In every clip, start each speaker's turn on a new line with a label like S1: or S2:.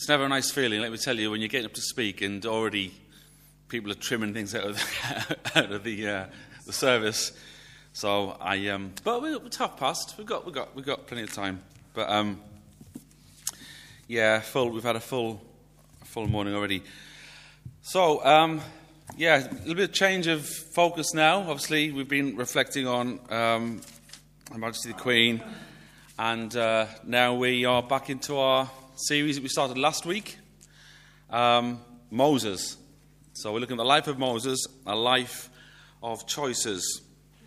S1: It's never a nice feeling, let me tell you, when you're getting up to speak and already people are trimming things out of the service. So but it's half past. We've got plenty of time. But we've had a full morning already. So a little bit of change of focus now. Obviously, we've been reflecting on Her Majesty the Queen, and now we are back into our series that we started last week, Moses. So we're looking at the life of Moses, a life of choices.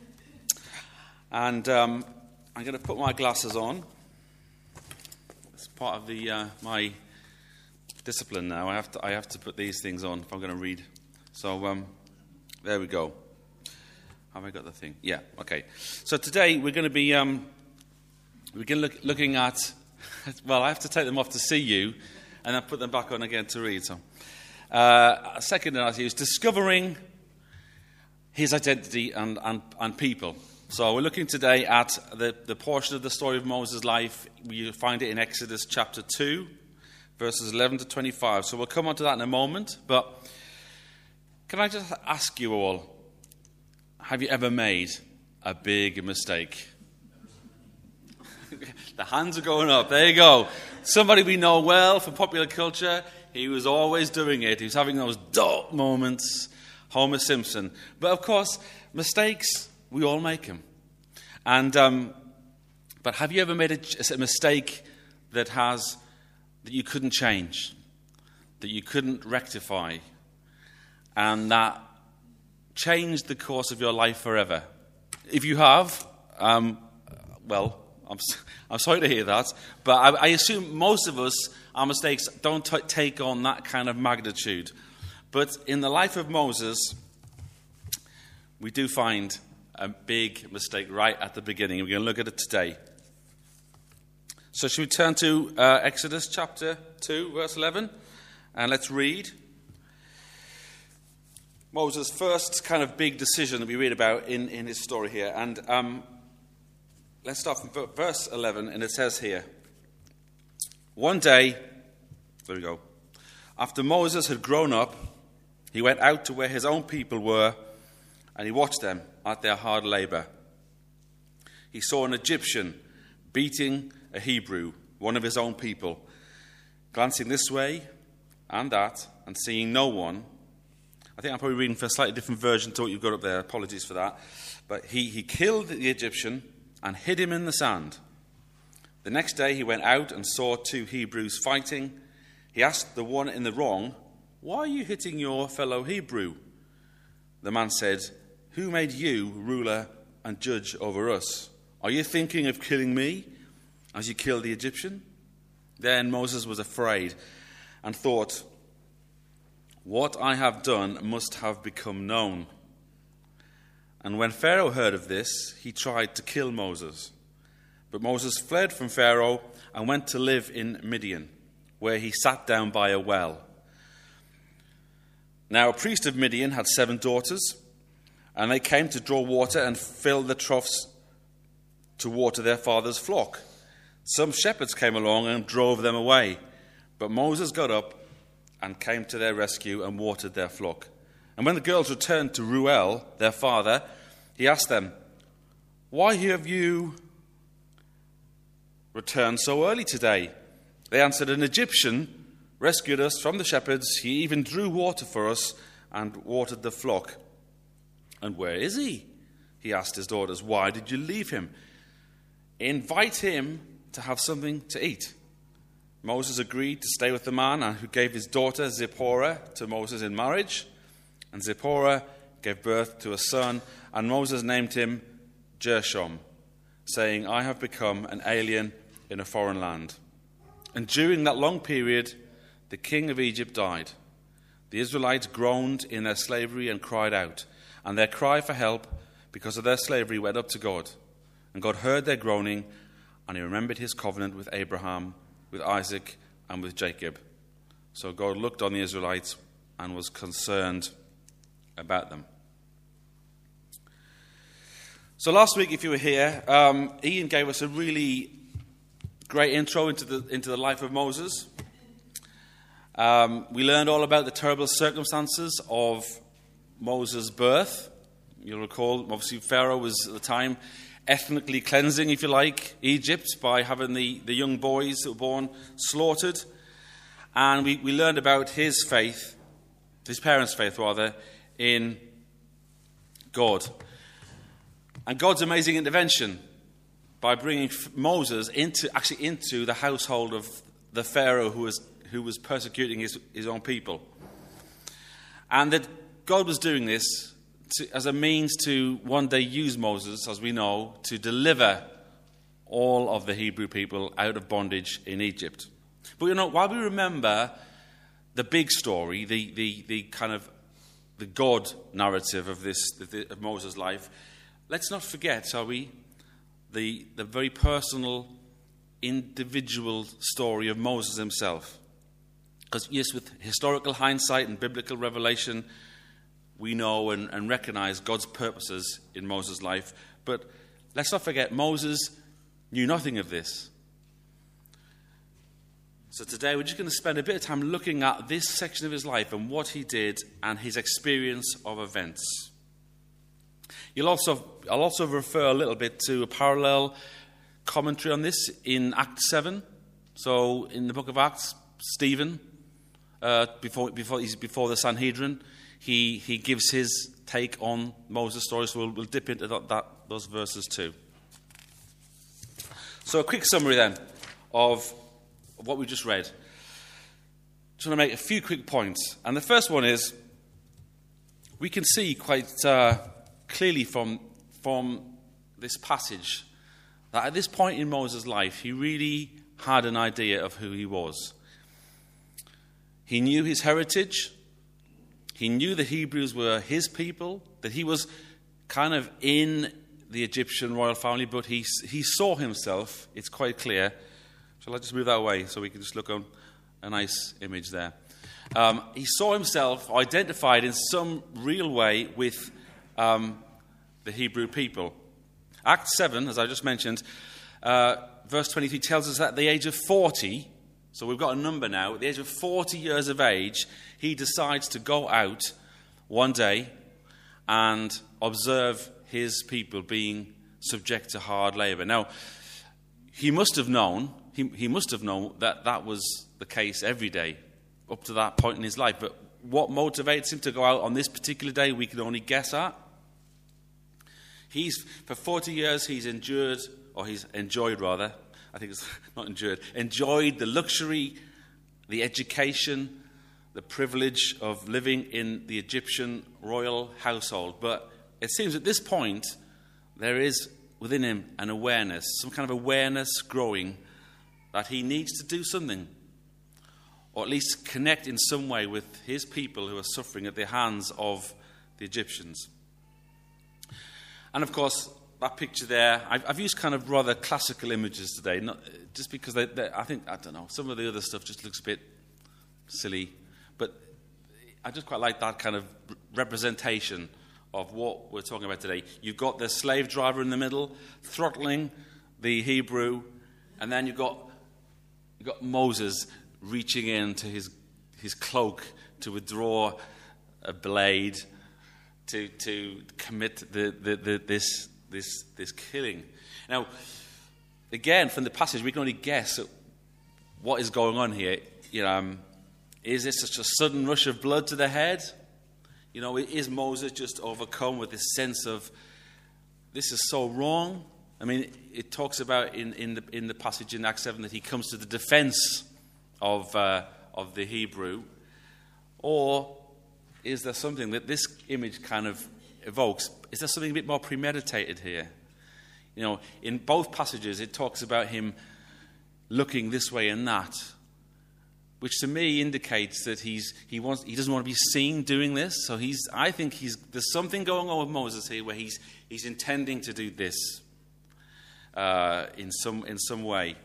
S1: And I'm going to put my glasses on. It's part of my discipline now. I have to put these things on if I'm going to read. So there we go. Have I got the thing? Yeah. Okay. So today we're going to be looking at. Well, I have to take them off to see you, and then put them back on again to read. So, second analogy is discovering his identity and people. So we're looking today at the portion of the story of Moses' life. You find it in Exodus chapter 2, verses 11 to 25. So we'll come on to that in a moment. But can I just ask you all, have you ever made a big mistake? The hands are going up. There you go. Somebody we know well from popular culture. He was always doing it. He was having those dark moments. Homer Simpson. But of course, mistakes, we all make them. And but have you ever made a mistake that you couldn't change, that you couldn't rectify, and that changed the course of your life forever? If you have, I'm sorry to hear that, but I assume most of us, our mistakes don't take on that kind of magnitude. But in the life of Moses, we do find a big mistake right at the beginning. We're going to look at it today. So should we turn to Exodus chapter 2, verse 11? And let's read. Moses' first kind of big decision that we read about in his story here. And let's start from verse 11, and it says here, one day, there we go, after Moses had grown up, he went out to where his own people were, and he watched them at their hard labor. He saw an Egyptian beating a Hebrew, one of his own people. Glancing this way and that, and seeing no one, I think I'm probably reading for a slightly different version to what you've got up there, apologies for that, but he killed the Egyptian and hid him in the sand. The next day he went out and saw two Hebrews fighting. He asked the one in the wrong, "Why are you hitting your fellow Hebrew?" The man said, "Who made you ruler and judge over us? Are you thinking of killing me as you killed the Egyptian?" Then Moses was afraid and thought, "What I have done must have become known." And when Pharaoh heard of this, he tried to kill Moses. But Moses fled from Pharaoh and went to live in Midian, where he sat down by a well. Now a priest of Midian had 7 daughters, and they came to draw water and fill the troughs to water their father's flock. Some shepherds came along and drove them away, but Moses got up and came to their rescue and watered their flock. And when the girls returned to Reuel, their father, he asked them, "Why have you returned so early today?" They answered, "An Egyptian rescued us from the shepherds. He even drew water for us and watered the flock." "And where is he?" he asked his daughters. "Why did you leave him? Invite him to have something to eat." Moses agreed to stay with the man who gave his daughter Zipporah to Moses in marriage. And Zipporah gave birth to a son, and Moses named him Gershom, saying, "I have become an alien in a foreign land." And during that long period, the king of Egypt died. The Israelites groaned in their slavery and cried out, and their cry for help because of their slavery went up to God. And God heard their groaning, and he remembered his covenant with Abraham, with Isaac, and with Jacob. So God looked on the Israelites and was concerned about them. So last week, if you were here, Ian gave us a really great intro into the life of Moses. We learned all about the terrible circumstances of Moses' birth. You'll recall, obviously, Pharaoh was at the time ethnically cleansing, if you like, Egypt by having the young boys that were born slaughtered. And we learned about his faith, his parents' faith rather, in God. And God's amazing intervention by bringing Moses into the household of the Pharaoh who was persecuting his own people. And that God was doing this as a means to one day use Moses, as we know, to deliver all of the Hebrew people out of bondage in Egypt. But while we remember the big story, the kind of the God narrative of of Moses' life, let's not forget, shall we, the very personal, individual story of Moses himself. Because yes, with historical hindsight and biblical revelation, we know and recognize God's purposes in Moses' life. But let's not forget, Moses knew nothing of this. So today we're just going to spend a bit of time looking at this section of his life and what he did and his experience of events. I'll also refer a little bit to a parallel commentary on this in Acts 7. So in the book of Acts, Stephen, before the Sanhedrin, he gives his take on Moses' story. So we'll dip into those verses too. So a quick summary then of what we just read. Just want to make a few quick points. And the first one is, we can see quite clearly from this passage that at this point in Moses' life, he really had an idea of who he was. He knew his heritage. He knew the Hebrews were his people, that he was kind of in the Egyptian royal family, but he saw himself, it's quite clear. Shall I just move that away so we can just look on a nice image there? He saw himself identified in some real way with the Hebrew people. Acts 7, as I just mentioned, verse 23 tells us that at the age of 40, so we've got a number now, at the age of 40 years of age, he decides to go out one day and observe his people being subject to hard labor. Now, he must have known that was the case every day up to that point in his life. But what motivates him to go out on this particular day, we can only guess at. For 40 years, he's enjoyed the luxury, the education, the privilege of living in the Egyptian royal household. But it seems at this point, there is within him an awareness, some kind of awareness growing that he needs to do something, or at least connect in some way with his people who are suffering at the hands of the Egyptians. And of course, that picture there, I've used kind of rather classical images today, not just because I don't know, some of the other stuff just looks a bit silly, but I just quite like that kind of representation of what we're talking about today. You've got the slave driver in the middle, throttling the Hebrew, and then you've got Moses reaching into his cloak to withdraw a blade to commit this killing. Now, again, from the passage, we can only guess at what is going on here. Is this such a sudden rush of blood to the head? Is Moses just overcome with this sense of this is so wrong? I mean, it talks about in the passage in Acts 7 that he comes to the defense of the Hebrew. Or is there something that this image kind of evokes? Is there something a bit more premeditated here? In both passages it talks about him looking this way and that, which to me indicates that he doesn't want to be seen doing this. So I think there's something going on with Moses here where he's intending to do this in some way.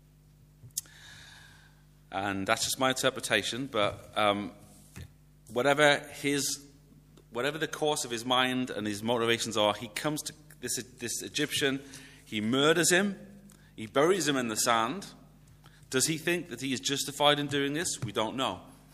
S1: And that's just my interpretation, but whatever the course of his mind and his motivations are, he comes to this Egyptian, he murders him, he buries him in the sand. Does he think that he is justified in doing this? We don't know.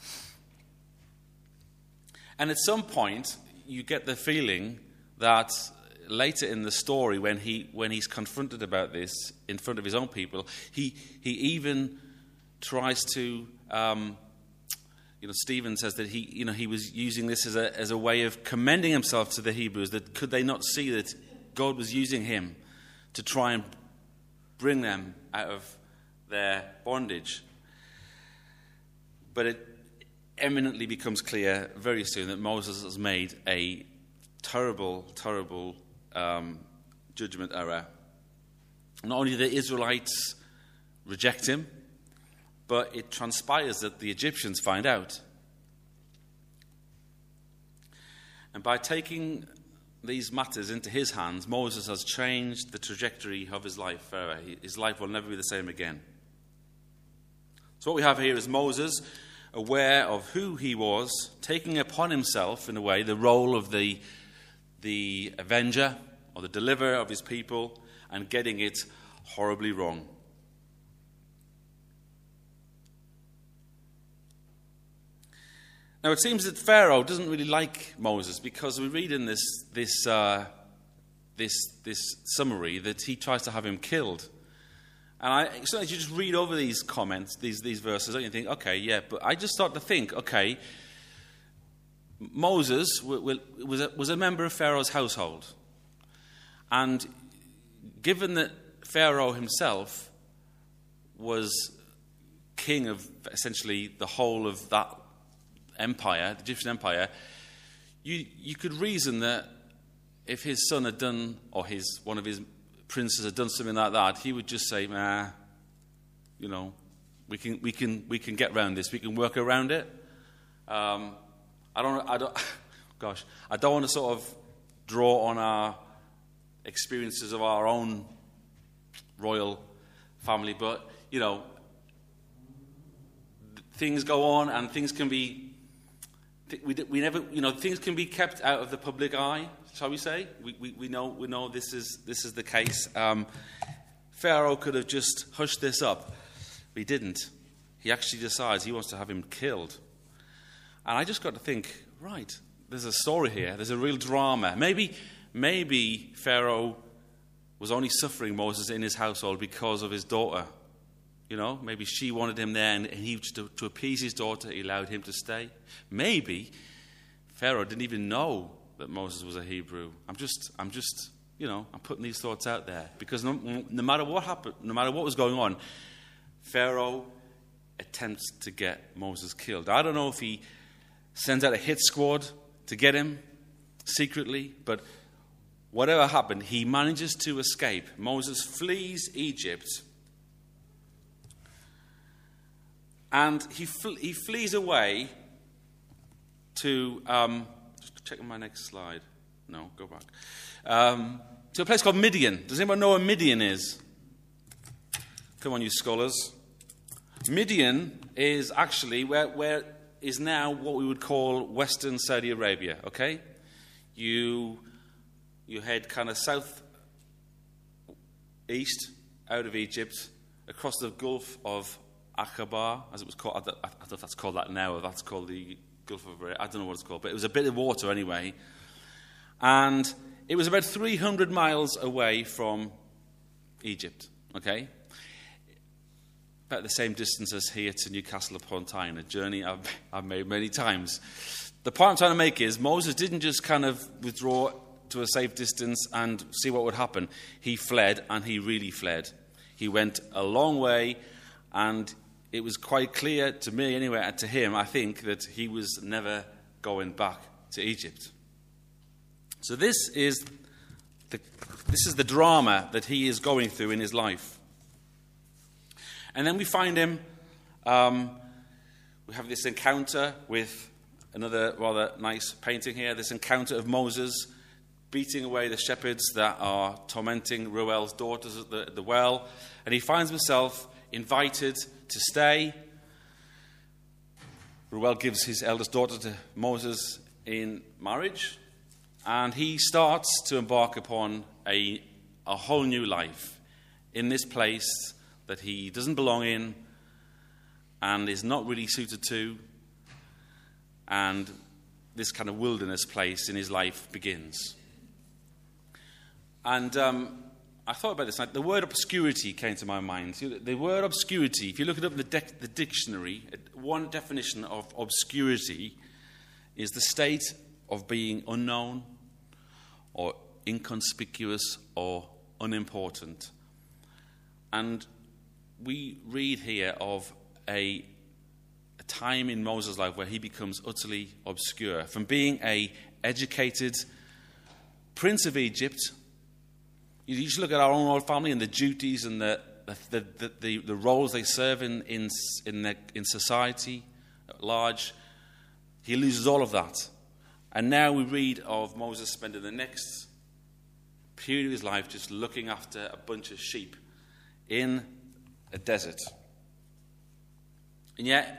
S1: And at some point, you get the feeling that later in the story, when he's confronted about this in front of his own people, he even tries to. Stephen says that he was using this as a way of commending himself to the Hebrews. That could they not see that God was using him to try and bring them out of their bondage? But it eminently becomes clear very soon that Moses has made a terrible, terrible judgment error. Not only do the Israelites reject him, but it transpires that the Egyptians find out. And by taking these matters into his hands, Moses has changed the trajectory of his life forever. His life will never be the same again. So what we have here is Moses, aware of who he was, taking upon himself, in a way, the role of the avenger or the deliverer of his people, and getting it horribly wrong. Now it seems that Pharaoh doesn't really like Moses, because we read in this summary that he tries to have him killed. And so as you just read over these comments, these verses, don't you think, okay, yeah, but I just start to think, okay, Moses was a member of Pharaoh's household. And given that Pharaoh himself was king of essentially the whole of that empire, the Egyptian empire, you could reason that if his son had done, or one of his princes had done something like that, he would just say, we can get around this, we can work around it. I don't want to sort of draw on our experiences of our own royal family, but things go on, and things can be. We never, things can be kept out of the public eye, shall we say? We know this is the case. Pharaoh could have just hushed this up, but he didn't. He actually decides he wants to have him killed. And I just got to think, right, there's a story here. There's a real drama. Maybe Pharaoh was only suffering Moses in his household because of his daughter. Maybe she wanted him there, and he, to appease his daughter, he allowed him to stay. Maybe Pharaoh didn't even know that Moses was a Hebrew. I'm putting these thoughts out there, because no matter what happened, no matter what was going on, Pharaoh attempts to get Moses killed. I don't know if he sends out a hit squad to get him secretly, but whatever happened, he manages to escape. Moses flees Egypt. And he flees away to, just checking my next slide. No, go back. To a place called Midian. Does anyone know where Midian is? Come on, you scholars. Midian is actually where is now what we would call Western Saudi Arabia, okay? You head kind of south east out of Egypt, across the Gulf of Aqaba, as it was called. I don't know if that's called that now, or that's called the Gulf of Arabia. I don't know what it's called, but it was a bit of water anyway. And it was about 300 miles away from Egypt, okay? About the same distance as here to Newcastle upon Tyne, a journey I've made many times. The point I'm trying to make is Moses didn't just kind of withdraw to a safe distance and see what would happen. He fled, and he really fled. He went a long way, and it was quite clear to me anyway, and to him, I think, that he was never going back to Egypt. So this is the drama that he is going through in his life. And then we find him, we have this encounter with another rather nice painting here, this encounter of Moses beating away the shepherds that are tormenting Reuel's daughters at the well. And he finds himself invited to stay. Reuel gives his eldest daughter to Moses in marriage, and he starts to embark upon a whole new life in this place that he doesn't belong in and is not really suited to. And this kind of wilderness place in his life begins. And I thought about this. The word obscurity came to my mind. The word obscurity, if you look it up in the dictionary, one definition of obscurity is the state of being unknown or inconspicuous or unimportant. And we read here of a time in Moses' life where he becomes utterly obscure. From being an educated prince of Egypt, you just look at our own royal family and the duties and the roles they serve in society at large. He loses all of that. And now we read of Moses spending the next period of his life just looking after a bunch of sheep in a desert. And yet,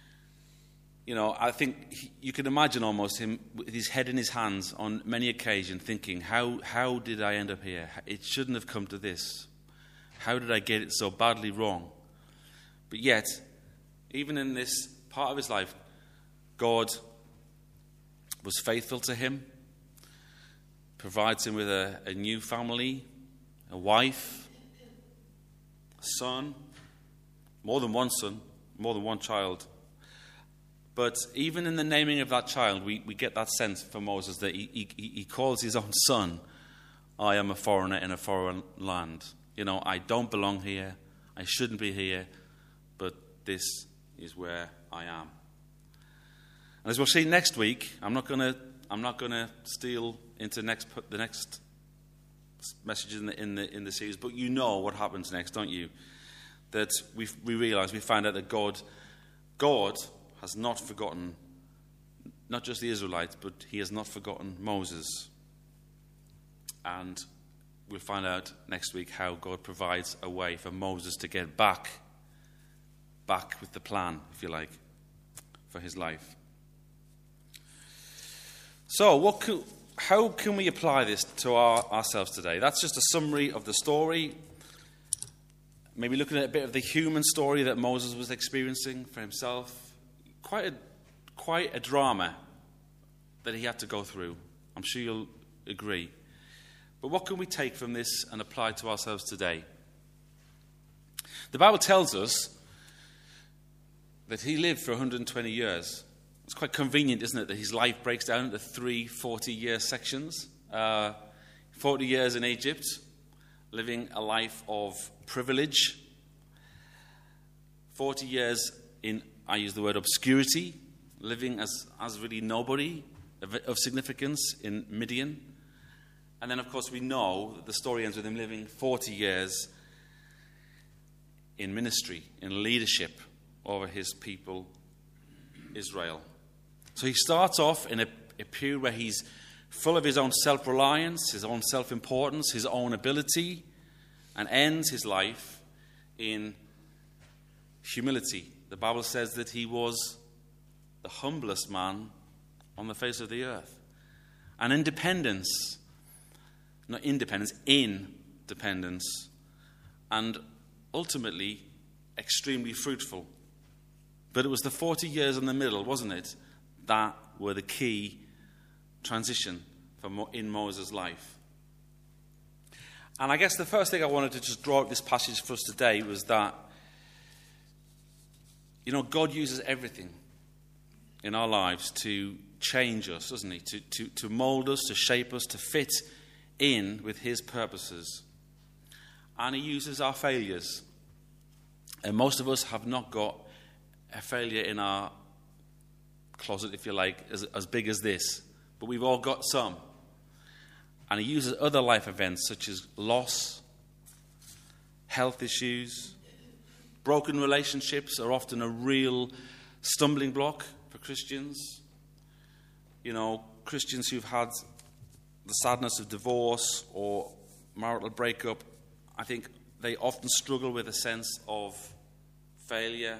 S1: I think you can imagine almost him with his head in his hands on many occasions thinking, how did I end up here? It shouldn't have come to this. How did I get it so badly wrong? But yet, even in this part of his life, God was faithful to him, provides him with a new family, a wife, a son, more than one child. But even in the naming of that child, we get that sense from Moses that he calls his own son, I am a foreigner in a foreign land. I don't belong here. I shouldn't be here. But this is where I am. And as we'll see next week, I'm not going to steal into the next message in the series. But you know what happens next, don't you? That we find out that God has not forgotten, not just the Israelites, but he has not forgotten Moses. And we'll find out next week how God provides a way for Moses to get back with the plan, if you like, for his life. So how can we apply this to ourselves today? That's just a summary of the story. Maybe looking at a bit of the human story that Moses was experiencing for himself. Quite a drama that he had to go through. I'm sure you'll agree. But what can we take from this and apply to ourselves today? The Bible tells us that he lived for 120 years. It's quite convenient, isn't it, that his life breaks down into 3 40-year sections. 40 years in Egypt, living a life of privilege. 40 years in, I use the word obscurity, living as really nobody of significance in Midian. And then, of course, we know that the story ends with him living 40 years in ministry, in leadership over his people, Israel. So he starts off in a period where he's full of his own self-reliance, his own self-importance, his own ability, and ends his life in humility. The Bible says that he was the humblest man on the face of the earth. And independence, and ultimately extremely fruitful. But it was the 40 years in the middle, wasn't it, that were the key transition in Moses' life. And I guess the first thing I wanted to just draw out this passage for us today was that, God uses everything in our lives to change us, doesn't he? To mold us, to shape us, to fit in with his purposes. And he uses our failures. And most of us have not got a failure in our closet, if you like, as big as this. But we've all got some. And he uses other life events such as loss, health issues. Broken relationships are often a real stumbling block for Christians. Christians who've had the sadness of divorce or marital breakup, I think they often struggle with a sense of failure.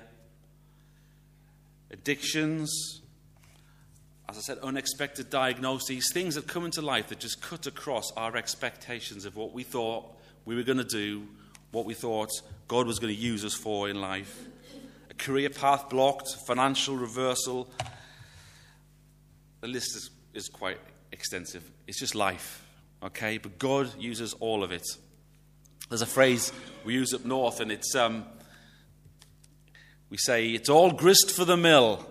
S1: Addictions, as I said, unexpected diagnoses, things that come into life that just cut across our expectations of what we thought we were going to do, what we thought God was going to use us for in life. A career path blocked, financial reversal, the list is quite extensive. It's just life, okay? But God uses all of it. There's a phrase we use up north, and it's we say, it's all grist for the mill.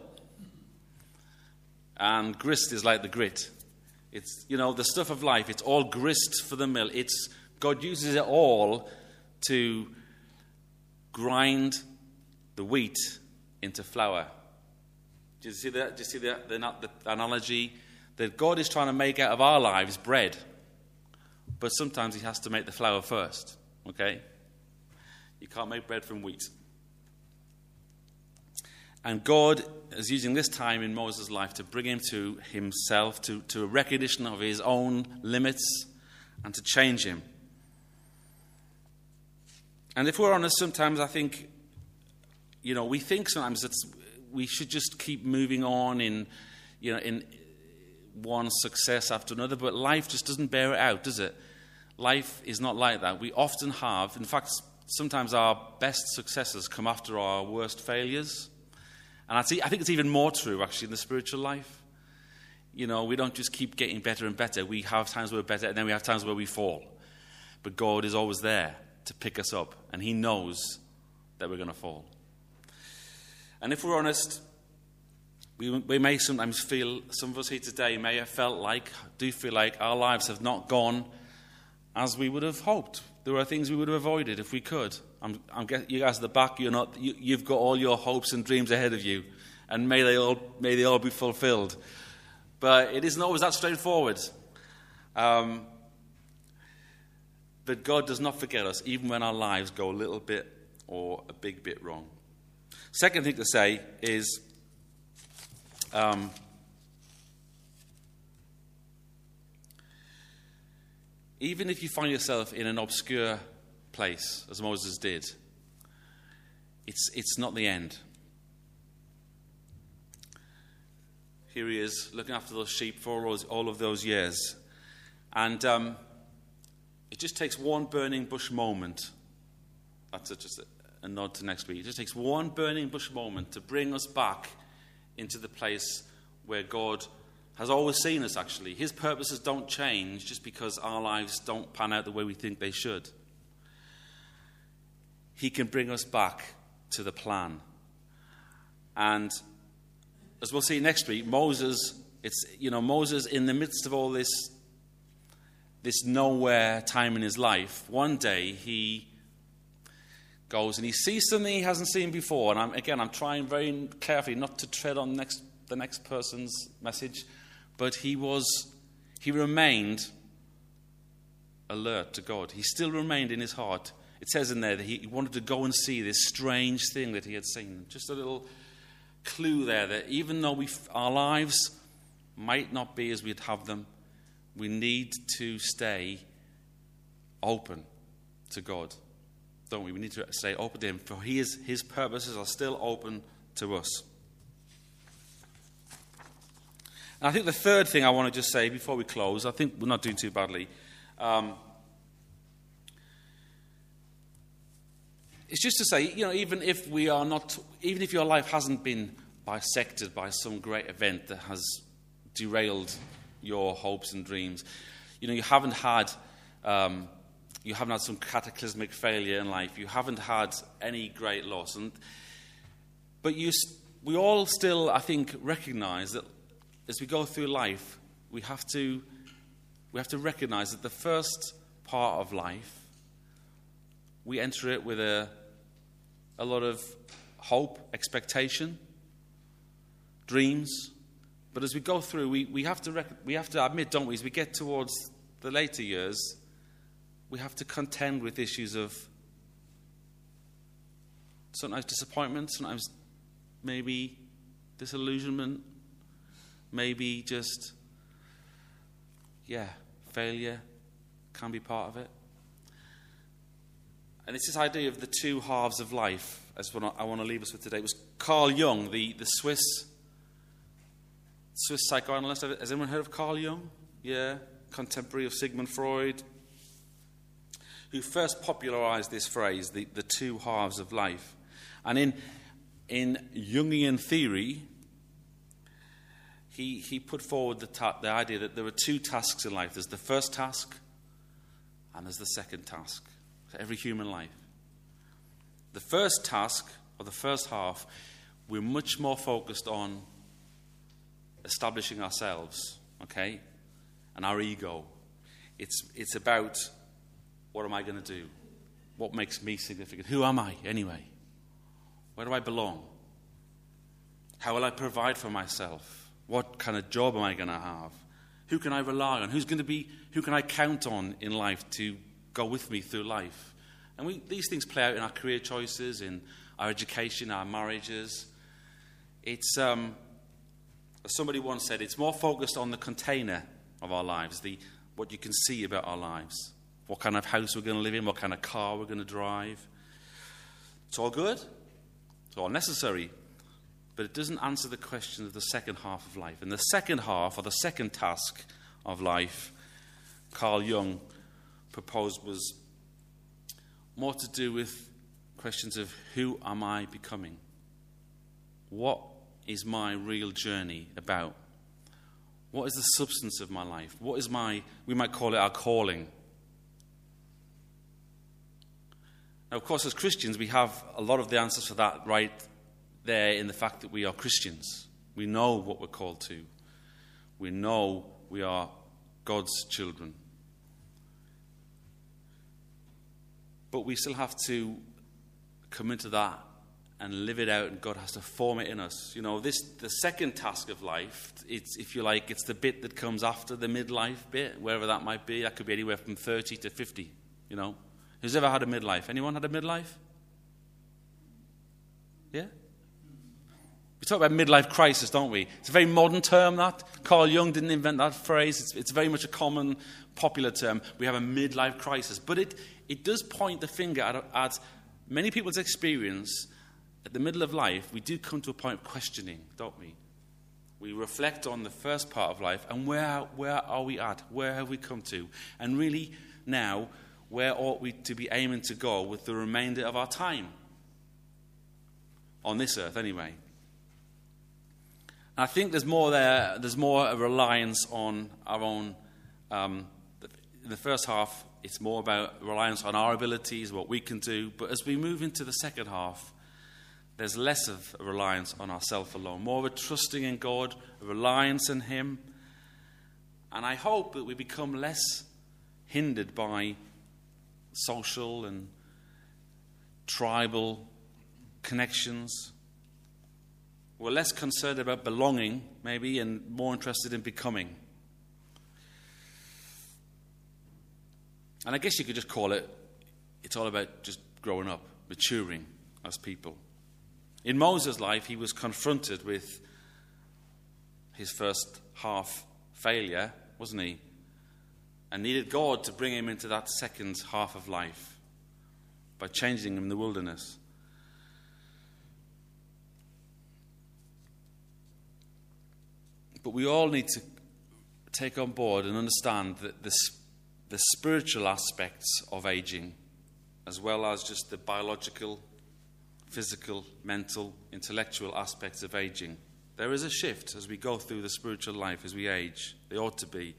S1: And grist is like the grit. It's, the stuff of life, it's all grist for the mill. God uses it all to grind the wheat into flour. Do you see that? Do you see the analogy? That God is trying to make out of our lives bread. But sometimes he has to make the flour first. Okay? You can't make bread from wheat. And God is using this time in Moses' life to bring him to himself, to a recognition of his own limits, and to change him. And if we're honest, sometimes I think, we think sometimes that we should just keep moving on in one success after another, but life just doesn't bear it out, does it? Life is not like that. We often have, in fact, sometimes our best successes come after our worst failures. And I think it's even more true, actually, in the spiritual life. We don't just keep getting better and better. We have times where we're better, and then we have times where we fall. But God is always there to pick us up, and he knows that we're going to fall. And if we're honest, we may sometimes feel, some of us here today do feel like our lives have not gone as we would have hoped. There are things we would have avoided if we could. I'm getting you guys at the back. You've got all your hopes and dreams ahead of you, and may they all be fulfilled. But it isn't always that straightforward. But God does not forget us, even when our lives go a little bit or a big bit wrong. Second thing to say is, even if you find yourself in an obscure place, as Moses did, it's not the end. Here he is, looking after those sheep for all of those years. And it just takes one burning bush moment. That's just a nod to next week. It just takes one burning bush moment to bring us back into the place where God has always seen us, actually. His purposes don't change just because our lives don't pan out the way we think they should. He can bring us back to the plan. And as we'll see next week, Moses in the midst of all this nowhere time in his life, one day he goes and he sees something he hasn't seen before. And I'm trying very carefully not to tread on the next person's message, but he remained alert to God. He still remained in his heart. It says in there that he wanted to go and see this strange thing that he had seen. Just a little clue there that even though our lives might not be as we'd have them, we need to stay open to God, don't we? We need to stay open to him, for his purposes are still open to us. And I think the third thing I want to just say before we close, I think we're not doing too badly, it's just to say, even if your life hasn't been bisected by some great event that has derailed your hopes and dreams, you haven't had some cataclysmic failure in life, you haven't had any great loss, but we all still, I think, recognize that as we go through life, we have to recognize that the first part of life, we enter it with a lot of hope, expectation, dreams. But as we go through, we have to admit, don't we, as we get towards the later years, we have to contend with issues of sometimes disappointment, sometimes maybe disillusionment, maybe just, failure can be part of it. And it's this idea of the two halves of life, as what I want to leave us with today. It was Carl Jung, the Swiss psychoanalyst. Has anyone heard of Carl Jung? Yeah, contemporary of Sigmund Freud, who first popularized this phrase, the two halves of life. And in Jungian theory, he put forward the idea that there are two tasks in life. There's the first task and there's the second task for every human life. The first task, or the first half, we're much more focused on establishing ourselves, okay, and our ego. It's about, what am I going to do? What makes me significant? Who am I, anyway? Where do I belong? How will I provide for myself? What kind of job am I going to have? Who can I rely on? Who can I count on in life to go with me through life? And these things play out in our career choices, in our education, our marriages. It's, as somebody once said, it's more focused on the container of our lives, what you can see about our lives, what kind of house we're going to live in, what kind of car we're going to drive. It's all good, it's all necessary, but it doesn't answer the question of the second half of life. And the second half, or the second task of life, Carl Jung proposed was more to do with questions of who am I becoming? What is my real journey about? What is the substance of my life? What is we might call it our calling. Now, of course, as Christians, we have a lot of the answers for that right there in the fact that we are Christians. We know what we're called to. We know we are God's children. But we still have to come into that and live it out, and God has to form it in us. You know, the second task of life, it's, if you like, it's the bit that comes after the midlife bit, wherever that might be. That could be anywhere from 30 to 50, you know. Who's ever had a midlife? Anyone had a midlife? Yeah? We talk about midlife crisis, don't we? It's a very modern term, that. Carl Jung didn't invent that phrase. It's very much a common, popular term. We have a midlife crisis. But it does point the finger at many people's experience. At the middle of life, we do come to a point of questioning, don't we? We reflect on the first part of life, and where are we at? Where have we come to? And really, now, where ought we to be aiming to go with the remainder of our time? On this earth, anyway. And I think there's more there. There's more a reliance on our own. In the first half, it's more about reliance on our abilities, what we can do. But as we move into the second half, there's less of a reliance on ourselves alone, more of a trusting in God, a reliance in Him. And I hope that we become less hindered by social and tribal connections. We're less concerned about belonging, maybe, and more interested in becoming. And I guess you could just call it's all about just growing up, maturing as people. In Moses' life, he was confronted with his first half failure, wasn't he? And needed God to bring him into that second half of life by changing him in the wilderness. But we all need to take on board and understand that the spiritual aspects of aging, as well as just the biological, physical, mental, intellectual aspects of aging. There is a shift as we go through the spiritual life, as we age. There ought to be.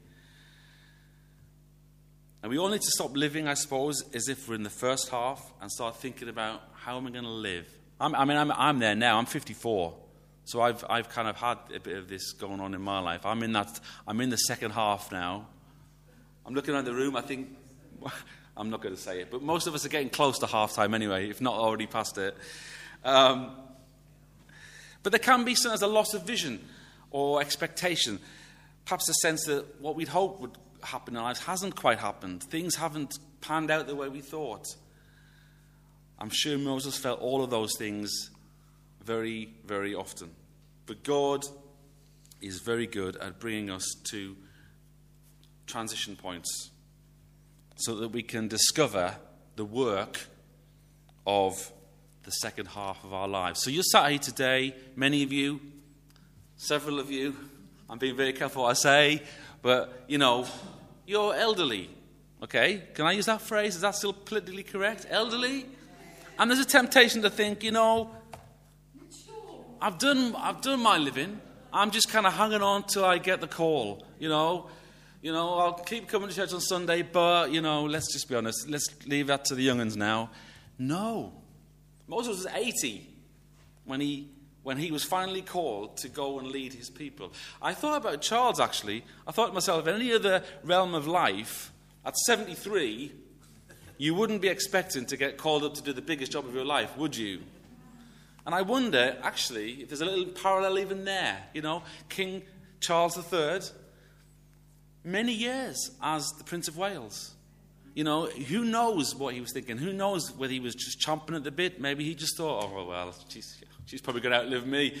S1: And we all need to stop living, I suppose, as if we're in the first half and start thinking about how am I going to live. I'm there now. I'm 54. So I've kind of had a bit of this going on in my life. I'm in the second half now. I'm looking around the room. I think... I'm not going to say it, but most of us are getting close to half-time anyway, if not already past it. But there can be sometimes a loss of vision or expectation. Perhaps a sense that what we'd hoped would happen in our lives hasn't quite happened. Things haven't panned out the way we thought. I'm sure Moses felt all of those things very, very often. But God is very good at bringing us to transition points, so that we can discover the work of the second half of our lives. So you're sat here today, many of you, several of you. I'm being very careful what I say, but, you're elderly, okay? Can I use that phrase? Is that still politically correct? Elderly? And there's a temptation to think, I've done my living. I'm just kind of hanging on till I get the call, you know. I'll keep coming to church on Sunday, but, let's just be honest. Let's leave that to the young'uns now. No. Moses was 80 when he was finally called to go and lead his people. I thought about Charles, actually. I thought to myself, in any other realm of life, at 73, you wouldn't be expecting to get called up to do the biggest job of your life, would you? And I wonder, actually, if there's a little parallel even there. King Charles III, many years as the Prince of Wales. Who knows what he was thinking? Who knows whether he was just chomping at the bit? Maybe he just thought, oh, well, she's probably going to outlive me.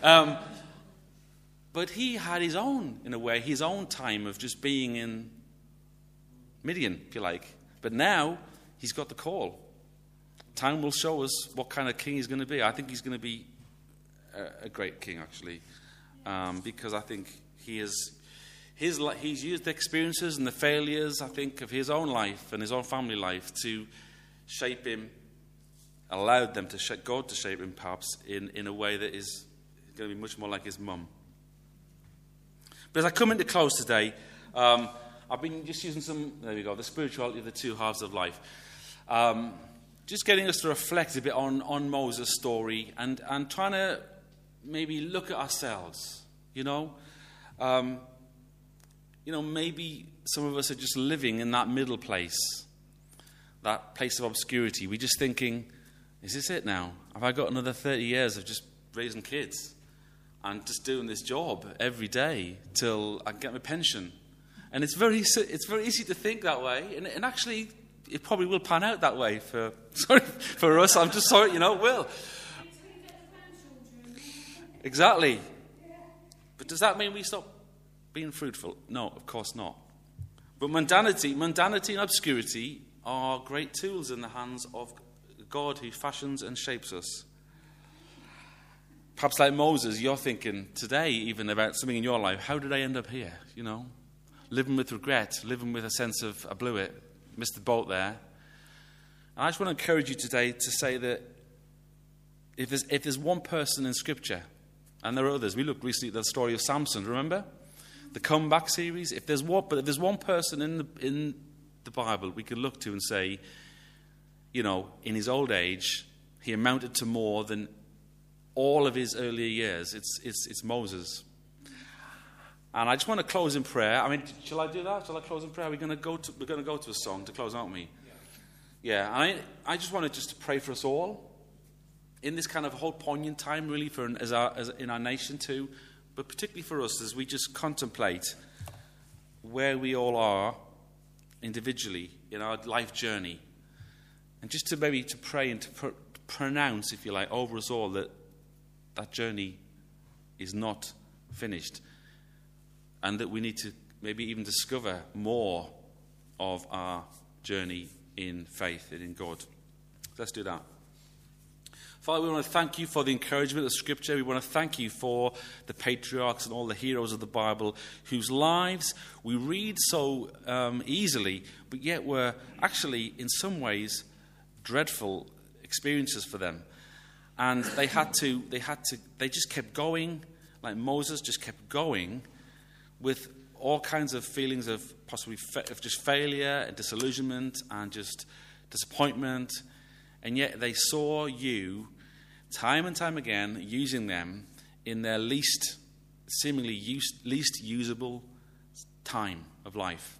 S1: But he had his own time of just being in Midian, if you like. But now he's got the call. Time will show us what kind of king he's going to be. I think he's going to be a great king, actually, because I think he's used the experiences and the failures, I think, of his own life and his own family life to shape him, allowed them to God to shape him, perhaps, in a way that is going to be much more like his mum. But as I come into close today, I've been just using the spirituality of the two halves of life. Just getting us to reflect a bit on Moses' story and trying to maybe look at ourselves, maybe some of us are just living in that middle place, that place of obscurity. We're just thinking, is this it now? Have I got another 30 years of just raising kids and just doing this job every day till I get my pension? And it's very easy to think that way, and actually it probably will pan out that way for us. I'm just sorry, it will. Exactly. But does that mean we stop being fruitful? No, of course not. But mundanity and obscurity are great tools in the hands of God who fashions and shapes us. Perhaps like Moses, you're thinking today even about something in your life. How did I end up here? Living with regret, living with a sense of, I blew it, missed the boat there. And I just want to encourage you today to say that if there's one person in Scripture, and there are others, we looked recently at the story of Samson, remember? The comeback series. If there's one person in the Bible we could look to and say, in his old age, he amounted to more than all of his earlier years, it's Moses. And I just want to close in prayer. I mean, shall I do that? Shall I close in prayer? We're going to go to a song to close, aren't we? Yeah. And I just wanted to pray for us all in this kind of whole poignant time, really, as in our nation too, but particularly for us as we just contemplate where we all are individually in our life journey, and just to pray and to pronounce, if you like, over us all that journey is not finished. And that we need to maybe even discover more of our journey in faith and in God. Let's do that. Father, we want to thank you for the encouragement of Scripture. We want to thank you for the patriarchs and all the heroes of the Bible whose lives we read so easily, but yet were actually, in some ways, dreadful experiences for them. And they just kept going, like Moses just kept going, with all kinds of feelings of possibly of just failure and disillusionment and just disappointment. And yet they saw you time and time again using them in their seemingly least usable time of life.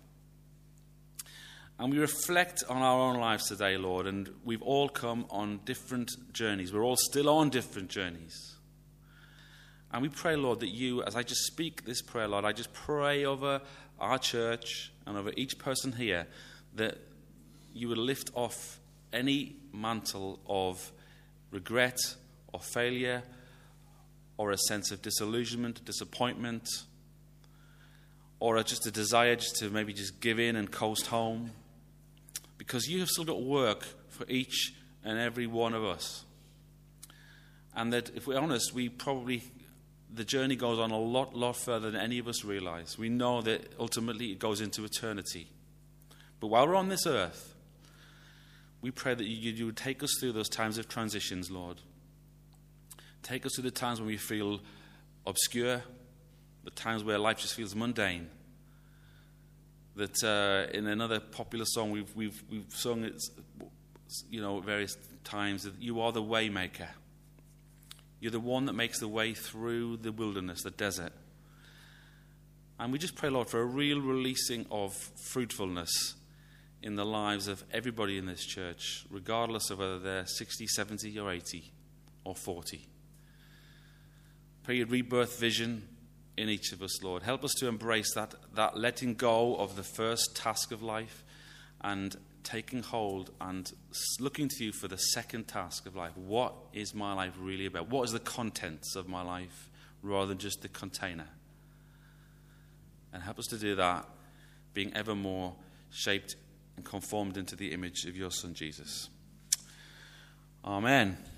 S1: And we reflect on our own lives today, Lord, and we've all come on different journeys. We're all still on different journeys. And we pray, Lord, that you, as I just speak this prayer, Lord, I just pray over our church and over each person here that you would lift off any mantle of regret or failure or a sense of disillusionment, disappointment, or just a desire just to maybe just give in and coast home. Because you have still got work for each and every one of us. And that, if we're honest, the journey goes on a lot further than any of us realize. We know that ultimately it goes into eternity. But while we're on this earth, we pray that you would take us through those times of transitions, Lord. Take us through the times when we feel obscure, The times where life just feels mundane. That in another popular song we've sung it, at various times, that you are the way maker. You're the one that makes the way through the wilderness, the desert. And we just pray, Lord, for a real releasing of fruitfulness in the lives of everybody in this church, regardless of whether they're 60, 70 or 80 or 40. Pray your rebirth vision in each of us, Lord. Help us to embrace that letting go of the first task of life and taking hold and looking to you for the second task of life. What is my life really about? What is the contents of my life rather than just the container? And help us to do that, being ever more shaped and conformed into the image of your Son, Jesus. Amen.